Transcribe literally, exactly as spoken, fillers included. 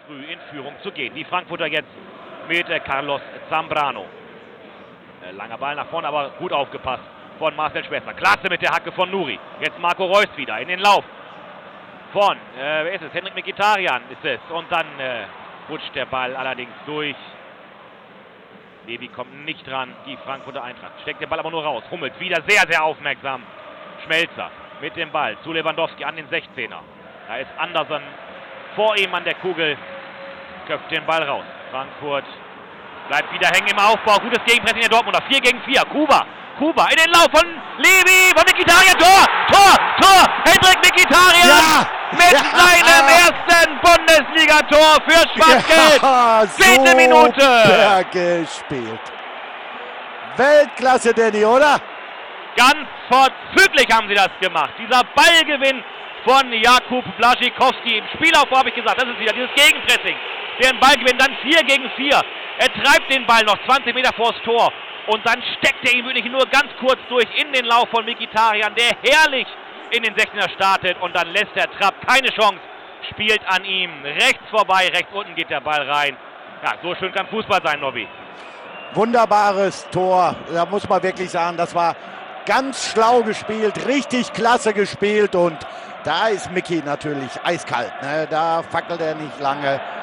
früh in Führung zu gehen. Die Frankfurter jetzt mit äh, Carlos Zambrano. Äh, langer Ball nach vorne, aber gut aufgepasst von Marcel Schwester. Klasse mit der Hacke von Nuri. Jetzt Marco Reus wieder in den Lauf von, äh, wer ist es? Henrik Mkhitaryan ist es. Und dann äh, rutscht der Ball allerdings durch. Levi kommt nicht dran, die Frankfurter Eintracht. Steckt den Ball aber nur raus. Hummels wieder sehr, sehr aufmerksam. Schmelzer mit dem Ball zu Lewandowski an den sechzehner. Da ist Anderson vor ihm an der Kugel. Köpft den Ball raus. Frankfurt bleibt wieder hängen im Aufbau. Gutes Gegenpressing der Dortmunder. vier gegen vier. Kuba. Kuba in den Lauf von Levi. Von Mkhitaryan. Tor. Tor. Tor. Henrik Mkhitaryan. Ja. Mit ja. seinem ersten Bundesligator für Schwarzgelb. Ja, Zehnte Minute. Gespielt. Weltklasse, Danny, oder? Ganz vorzüglich haben sie das gemacht. Dieser Ballgewinn von Jakub Błaszczykowski. Im Spielaufbau habe ich gesagt, das ist wieder dieses Gegenpressing. Den Ballgewinn, dann vier gegen vier. Er treibt den Ball noch zwanzig Meter vors Tor. Und dann steckt er ihn wirklich nur ganz kurz durch in den Lauf von Mkhitaryan, der herrlich in den sechzehner startet. Und dann lässt der Trapp keine Chance. Spielt an ihm rechts vorbei. Rechts unten geht der Ball rein. Ja, so schön kann Fußball sein, Nobby. Wunderbares Tor. Da muss man wirklich sagen, das war ganz schlau gespielt, richtig klasse gespielt und da ist Mickey natürlich eiskalt. Ne? Da fackelt er nicht lange.